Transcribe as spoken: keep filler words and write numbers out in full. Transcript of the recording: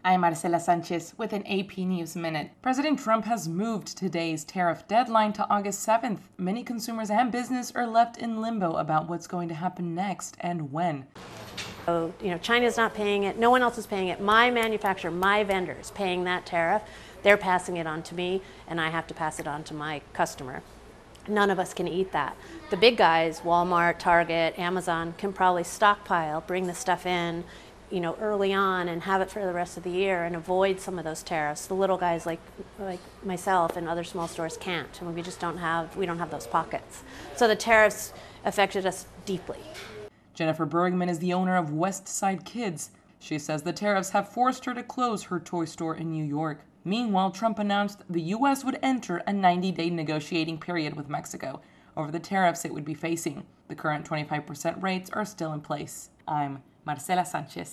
I'm Marcela Sanchez with an A P News Minute. President Trump has moved today's tariff deadline to August seventh. Many consumers and business are left in limbo about what's going to happen next and when. So, you know, China's not paying it. No one else is paying it. My manufacturer, my vendor is paying that tariff. They're passing it on to me, and I have to pass it on to my customer. None of us can eat that. The big guys, Walmart, Target, Amazon, can probably stockpile, bring the stuff in, you know, early on and have it for the rest of the year and avoid some of those tariffs. The little guys like like myself and other small stores can't, and we just don't have we don't have those pockets. So the tariffs affected us deeply. Jennifer Bergman is the owner of West Side Kids. She says the tariffs have forced her to close her toy store in New York. Meanwhile, Trump announced the U S would enter a ninety-day negotiating period with Mexico over the tariffs it would be facing. The current twenty-five percent rates are still in place. I'm Marcela Sanchez.